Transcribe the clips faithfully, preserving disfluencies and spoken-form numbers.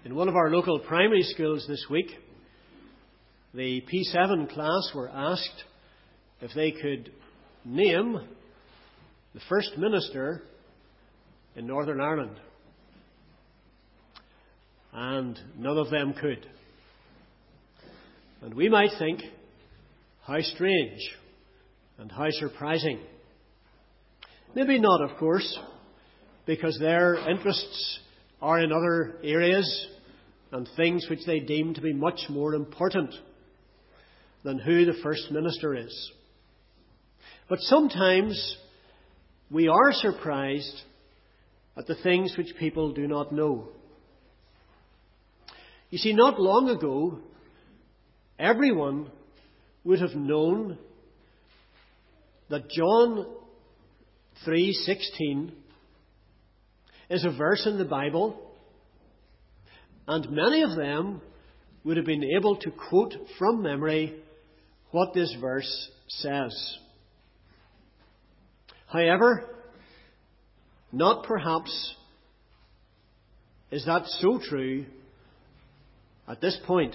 In one of our local primary schools this week, the P seven class were asked if they could name the First Minister in Northern Ireland. And none of them could. And we might think, how strange and how surprising. Maybe not, of course, because their interests are in other areas and things which they deem to be much more important than who the First Minister is. But sometimes we are surprised at the things which people do not know. You see, not long ago, everyone would have known that John three sixteen is a verse in the Bible, and many of them would have been able to quote from memory what this verse says. However, not perhaps is that so true at this point.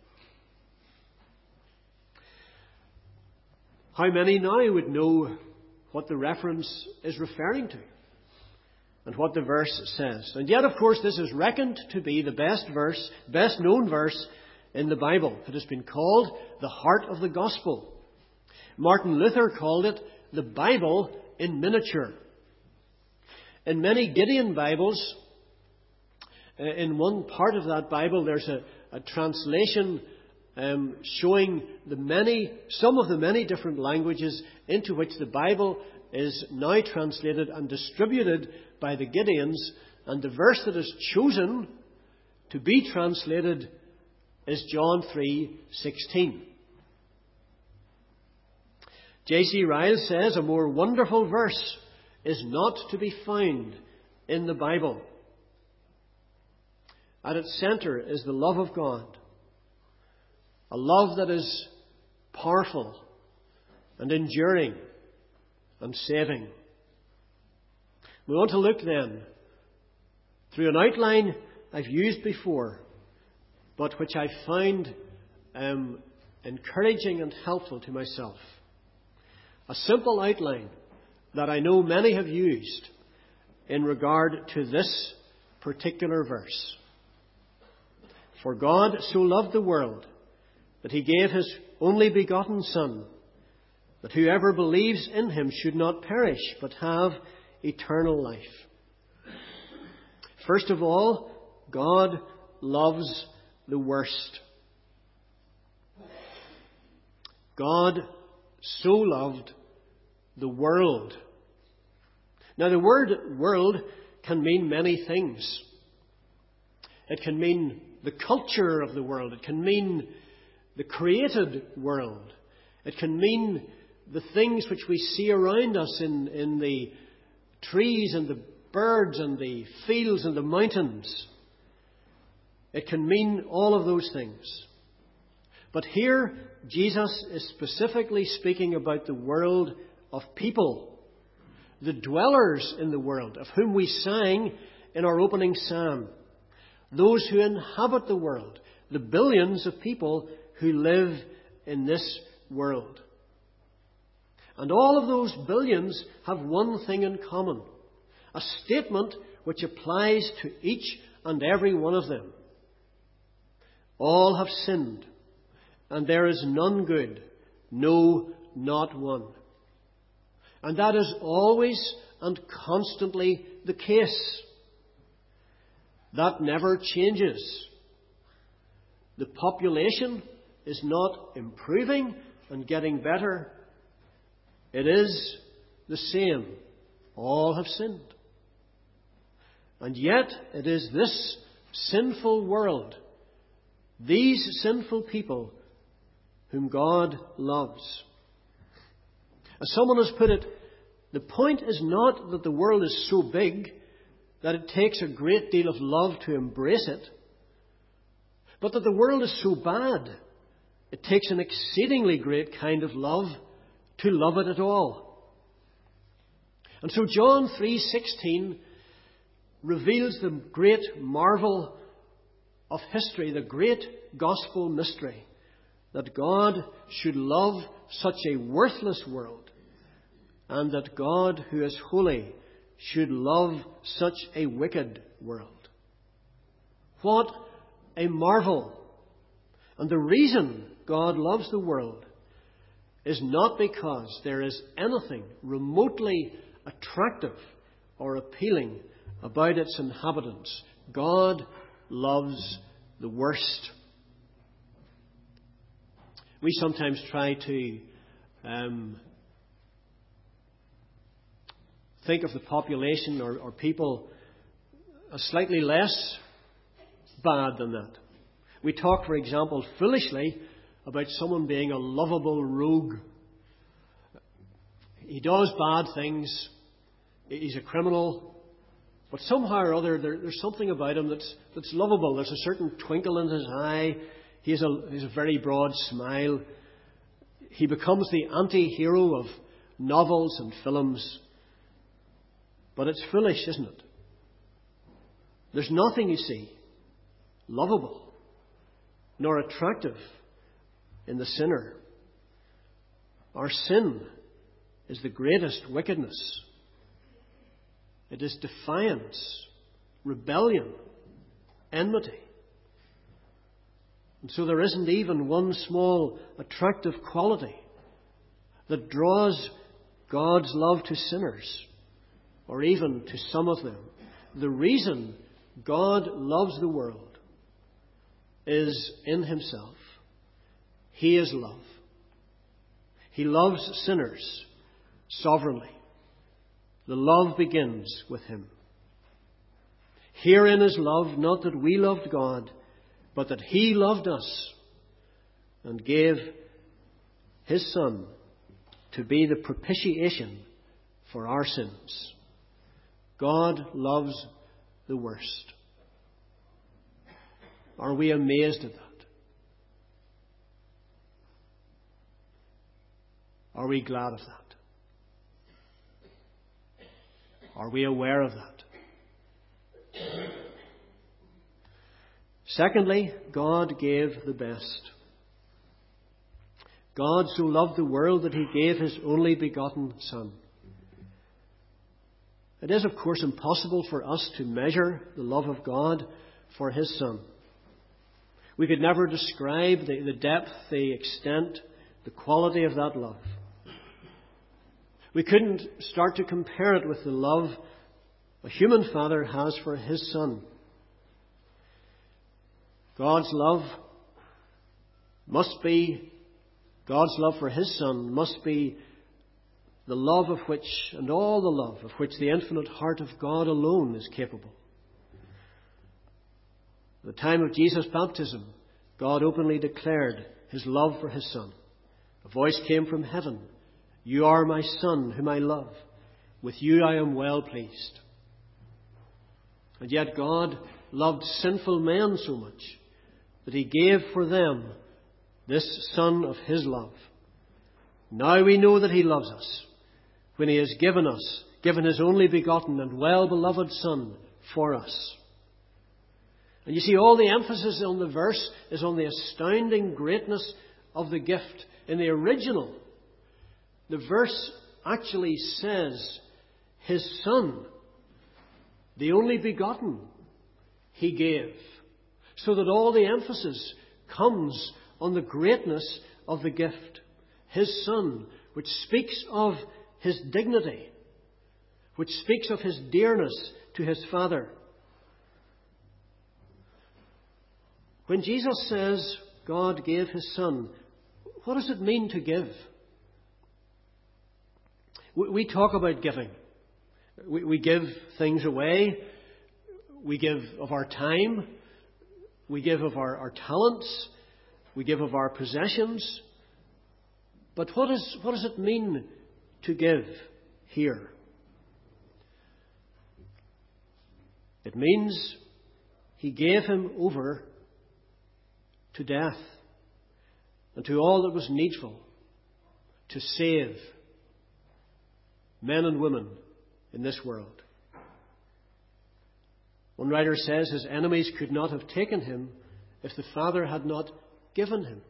How many now would know what the reference is referring to and what the verse says? And yet, of course, this is reckoned to be the best verse, best known verse in the Bible. It has been called the heart of the gospel. Martin Luther called it the Bible in miniature. In many Gideon Bibles, in one part of that Bible, there's a, a translation um, showing the many, some of the many different languages into which the Bible is now translated and distributed by the Gideons. And the verse that is chosen to be translated is John three sixteen. J C Ryle says a more wonderful verse is not to be found in the Bible. At its centre is the love of God, a love that is powerful and enduring and saving. We want to look then through an outline I've used before, but which I find um, encouraging and helpful to myself. A simple outline that I know many have used in regard to this particular verse. For God so loved the world that he gave his only begotten Son, that whoever believes in him should not perish, but have eternal life. First of all, God loves the worst. God so loved the world. Now, the word world can mean many things. It can mean the culture of the world. It can mean the created world. It can mean the things which we see around us in, in the trees and the birds and the fields and the mountains. It can mean all of those things. But here, Jesus is specifically speaking about the world of people, the dwellers in the world, of whom we sang in our opening psalm. Those who inhabit the world, the billions of people who live in this world. And all of those billions have one thing in common, a statement which applies to each and every one of them. All have sinned, and there is none good, no, not one. And that is always and constantly the case. That never changes. The population is not improving and getting better. It is the same. All have sinned. And yet it is this sinful world, these sinful people, whom God loves. As someone has put it, the point is not that the world is so big that it takes a great deal of love to embrace it, but that the world is so bad it takes an exceedingly great kind of love to love it at all. And so John three sixteen reveals the great marvel of history, the great gospel mystery, that God should love such a worthless world, and that God, who is holy, should love such a wicked world. What a marvel! And the reason God loves the world is not because there is anything remotely attractive or appealing about its inhabitants. God loves the worst. We sometimes try to um, think of the population or, or people as slightly less bad than that. We talk, for example, foolishly about someone being a lovable rogue. He does bad things. He's a criminal. But somehow or other, there, there's something about him that's, that's lovable. There's a certain twinkle in his eye. He has a, he has a very broad smile. He becomes the anti-hero of novels and films. But it's foolish, isn't it? There's nothing, you see, lovable nor attractive in the sinner. Our sin is the greatest wickedness. It is defiance, rebellion, enmity. And so there isn't even one small attractive quality that draws God's love to sinners, or even to some of them. The reason God loves the world is in Himself. He is love. He loves sinners sovereignly. The love begins with Him. Herein is love, not that we loved God, but that He loved us and gave His Son to be the propitiation for our sins. God loves the worst. Are we amazed at that? Are we glad of that? Are we aware of that? Secondly, God gave the best. God so loved the world that He gave His only begotten Son. It is, of course, impossible for us to measure the love of God for His Son. We could never describe the, the depth, the extent, the quality of that love. We couldn't start to compare it with the love a human father has for his son. God's love must be, God's love for His Son must be the love of which, and all the love of which the infinite heart of God alone is capable. At the time of Jesus' baptism, God openly declared His love for His Son. A voice came from heaven, "You are my Son, whom I love. With you I am well pleased." And yet God loved sinful men so much that He gave for them this Son of His love. Now we know that He loves us, when He has given us, given His only begotten and well-beloved Son for us. And you see, all the emphasis on the verse is on the astounding greatness of the gift. In the original, the verse actually says, His Son, the only begotten, He gave. So that all the emphasis comes on the greatness of the gift. His Son, which speaks of His dignity, which speaks of His dearness to His Father. When Jesus says God gave His Son, what does it mean to give? We talk about giving. We give things away. We give of our time. We give of our, our talents. We give of our possessions. But what, is, what does it mean to give here? It means He gave Him over to death and to all that was needful to save men and women in this world. One writer says his enemies could not have taken him if the Father had not given him.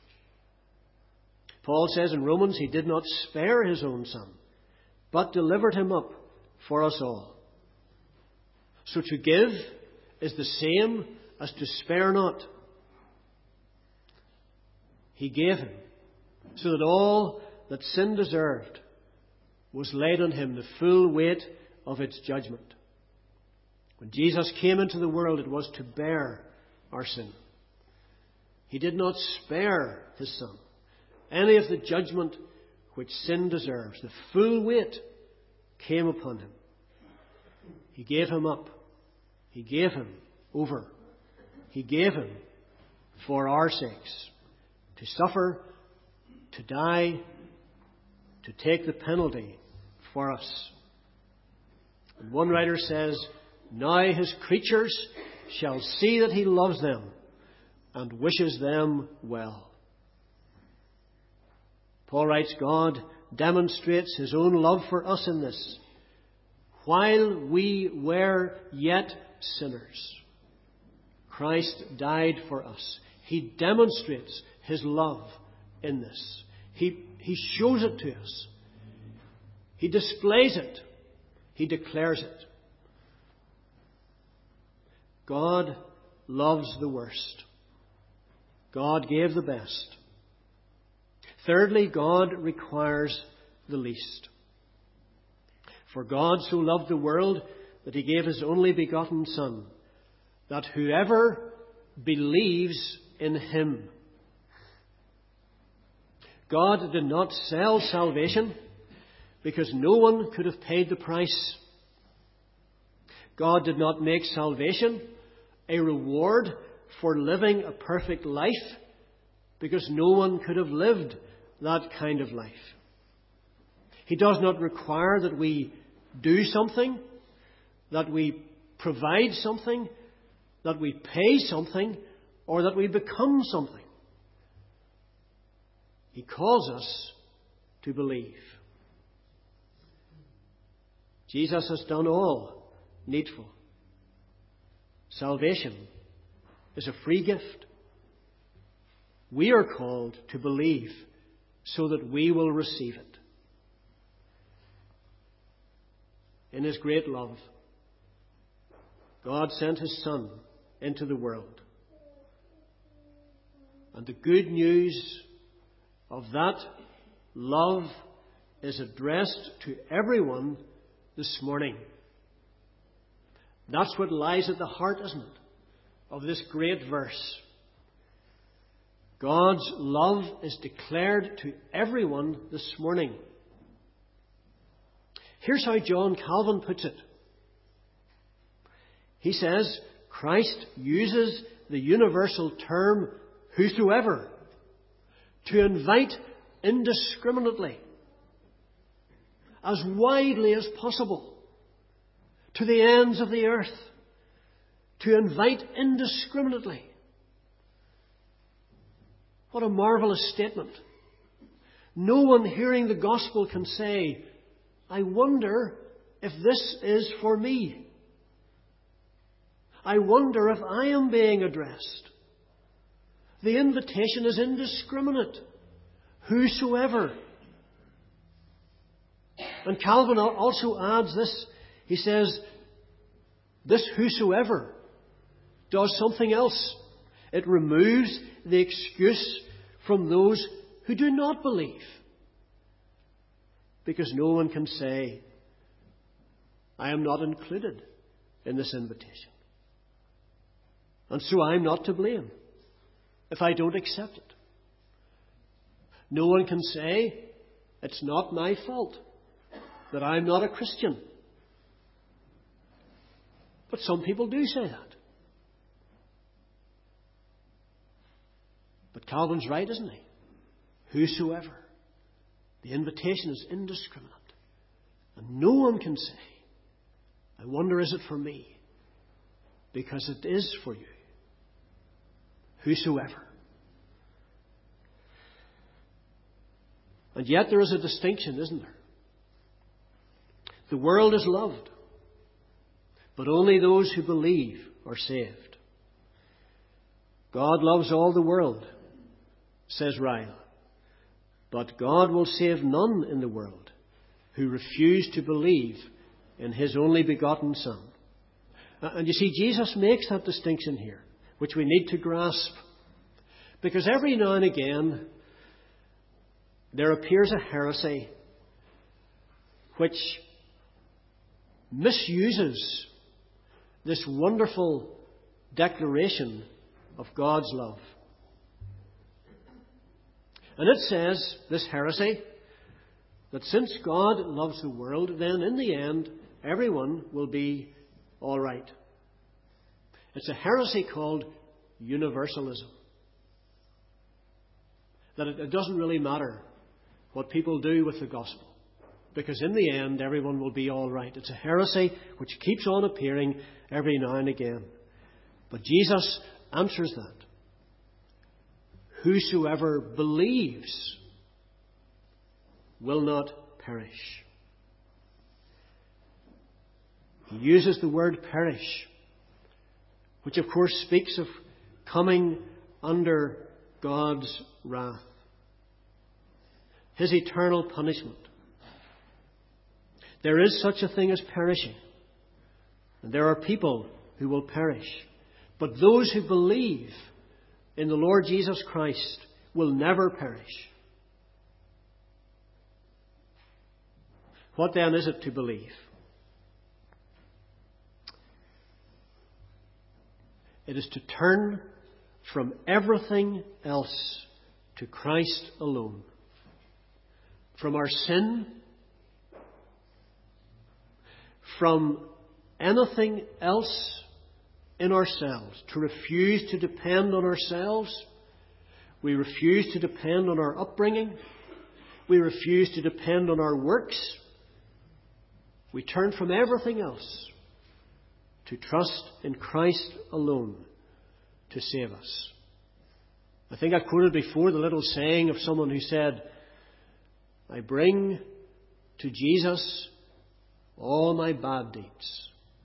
Paul says in Romans he did not spare his own Son, but delivered him up for us all. So to give is the same as to spare not. He gave him so that all that sin deserved was laid on him, the full weight of its judgment. When Jesus came into the world, it was to bear our sin. He did not spare his Son any of the judgment which sin deserves. The full weight came upon him. He gave him up. He gave him over. He gave him for our sakes, to suffer, to die, to take the penalty for us. And one writer says, now his creatures shall see that he loves them and wishes them well. Paul writes, God demonstrates his own love for us in this. While we were yet sinners, Christ died for us. He demonstrates his love in this. He, he shows it to us. He displays it. He declares it. God loves the worst. God gave the best. Thirdly, God requires the least. For God so loved the world that he gave his only begotten Son, that whoever believes in him. God did not sell salvation because no one could have paid the price. God did not make salvation a reward for living a perfect life because no one could have lived that kind of life. He does not require that we do something, that we provide something, that we pay something, or that we become something. He calls us to believe. Jesus has done all needful. Salvation is a free gift. We are called to believe so that we will receive it. In his great love, God sent his Son into the world. And the good news of that love is addressed to everyone this morning. That's what lies at the heart, isn't it, of this great verse. God's love is declared to everyone this morning. Here's how John Calvin puts it. He says, Christ uses the universal term whosoever to invite indiscriminately, as widely as possible, to the ends of the earth, to invite indiscriminately. What a marvelous statement. No one hearing the gospel can say, I wonder if this is for me. I wonder if I am being addressed. The invitation is indiscriminate. Whosoever. And Calvin also adds this. He says, this whosoever does something else. It removes the excuse from those who do not believe. Because no one can say, I am not included in this invitation. And so I'm not to blame if I don't accept it. No one can say, it's not my fault that I'm not a Christian. But some people do say that. But Calvin's right, isn't he? Whosoever. The invitation is indiscriminate. And no one can say, I wonder, is it for me? Because it is for you. Whosoever. And yet there is a distinction, isn't there? The world is loved. but only those who believe are saved. God loves all the world, says Ryle, but God will save none in the world who refuse to believe in his only begotten Son. And you see, Jesus makes that distinction here, which we need to grasp. Because every now and again, there appears a heresy which misuses this wonderful declaration of God's love. And it says, this heresy, that since God loves the world, then in the end, everyone will be all right. It's a heresy called universalism. That it, it doesn't really matter what people do with the gospel, because in the end, everyone will be all right. It's a heresy which keeps on appearing every now and again. But Jesus answers that. Whosoever believes will not perish. He uses the word perish, which of course speaks of coming under God's wrath, his eternal punishment. There is such a thing as perishing, and there are people who will perish. But those who believe in the Lord Jesus Christ will never perish. What then is it to believe? It is to turn from everything else to Christ alone. From our sin, from anything else in ourselves, to refuse to depend on ourselves. We refuse to depend on our upbringing. We refuse to depend on our works. We turn from everything else to trust in Christ alone to save us. I think I've quoted before the little saying of someone who said, I bring to Jesus all my bad deeds,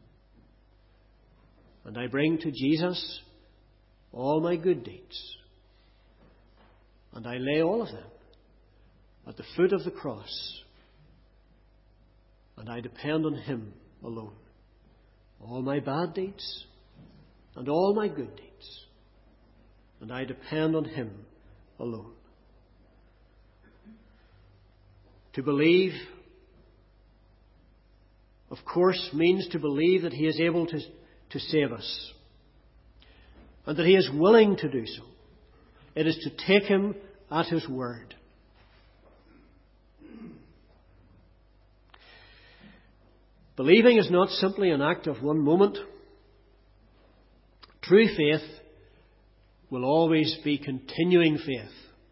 and I bring to Jesus all my good deeds, and I lay all of them at the foot of the cross, and I depend on Him alone. All my bad deeds and all my good deeds, and I depend on Him alone. To believe, of course, means to believe that He is able to, to save us, and that He is willing to do so. It is to take Him at His word. Believing is not simply an act of one moment. True faith will always be continuing faith.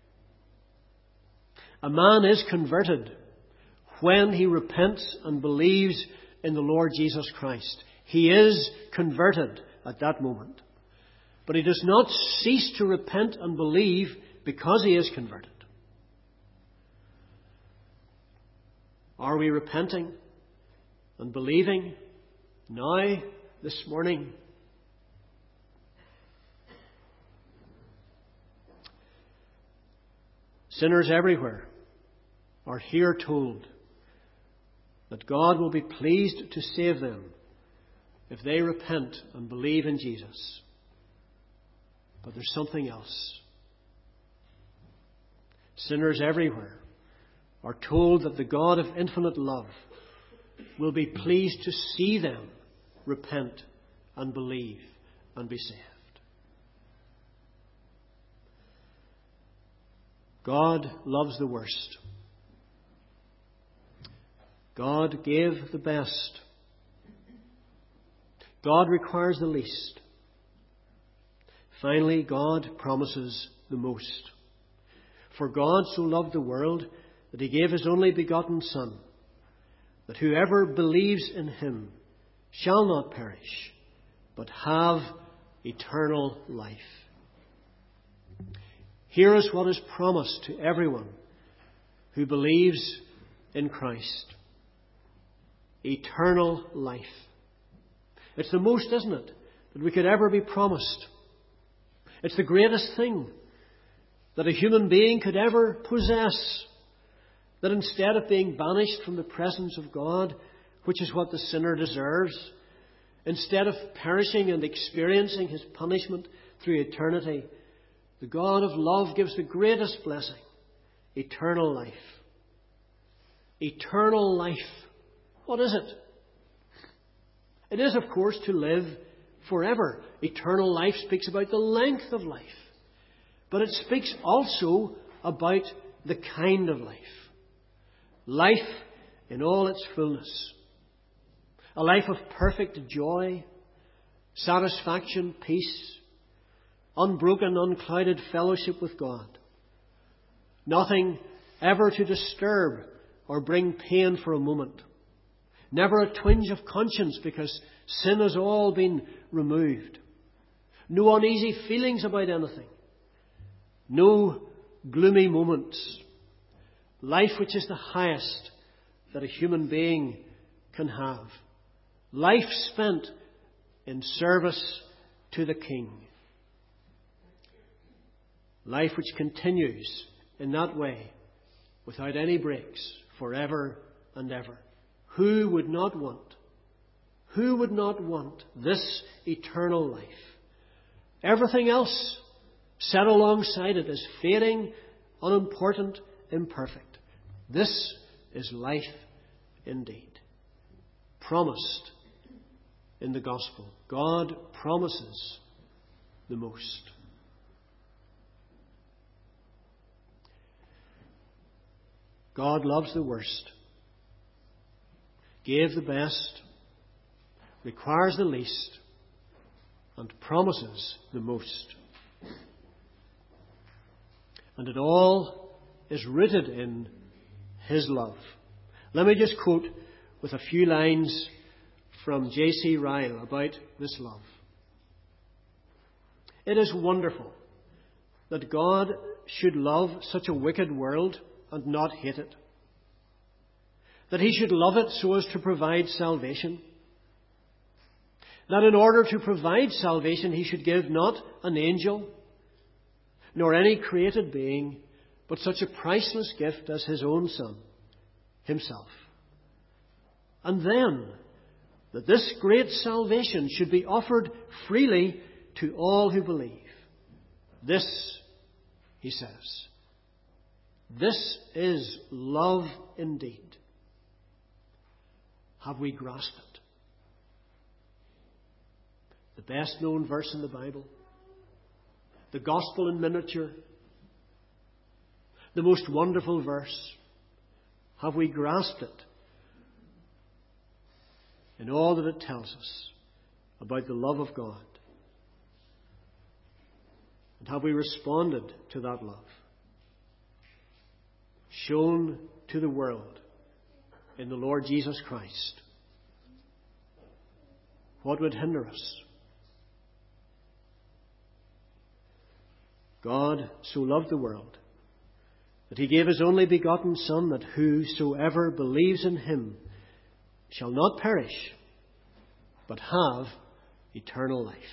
A man is converted when he repents and believes in the Lord Jesus Christ. He is converted at that moment. But he does not cease to repent and believe because he is converted. Are we repenting and believing now, this morning? Sinners everywhere are here told that God will be pleased to save them if they repent and believe in Jesus. But there's something else. Sinners everywhere are told that the God of infinite love will be pleased to see them repent and believe and be saved. God loves the worst. God gave the best. God requires the least. Finally, God promises the most. For God so loved the world that He gave His only begotten Son, that whoever believes in Him shall not perish, but have eternal life. Here is what is promised to everyone who believes in Christ. Eternal life. It's the most, isn't it, that we could ever be promised. It's the greatest thing that a human being could ever possess. That instead of being banished from the presence of God, which is what the sinner deserves, instead of perishing and experiencing his punishment through eternity, the God of love gives the greatest blessing, eternal life. Eternal life. What is it? It is, of course, to live forever. Eternal life speaks about the length of life. But it speaks also about the kind of life. Life in all its fullness. A life of perfect joy, satisfaction, peace, unbroken, unclouded fellowship with God. Nothing ever to disturb or bring pain for a moment. Never a twinge of conscience because sin has all been removed. No uneasy feelings about anything. No gloomy moments. Life which is the highest that a human being can have. Life spent in service to the King. Life which continues in that way without any breaks forever and ever. Who would not want, who would not want this eternal life? Everything else set alongside it is fading, unimportant, imperfect. This is life indeed. Promised in the gospel. God promises the most. God loves the worst, gave the best, requires the least, and promises the most. And it all is rooted in His love. Let me just quote with a few lines from J C Ryle about this love. It is wonderful that God should love such a wicked world and not hate it. That He should love it so as to provide salvation. That in order to provide salvation He should give not an angel, nor any created being, but such a priceless gift as His own Son, Himself. And then, that this great salvation should be offered freely to all who believe. This, he says, this is love indeed. Have we grasped it? The best known verse in the Bible, the gospel in miniature, the most wonderful verse. Have we grasped it in all that it tells us about the love of God? And have we responded to that love? Shown to the world in the Lord Jesus Christ. What would hinder us? God so loved the world that He gave His only begotten Son, that whosoever believes in Him shall not perish, but have eternal life.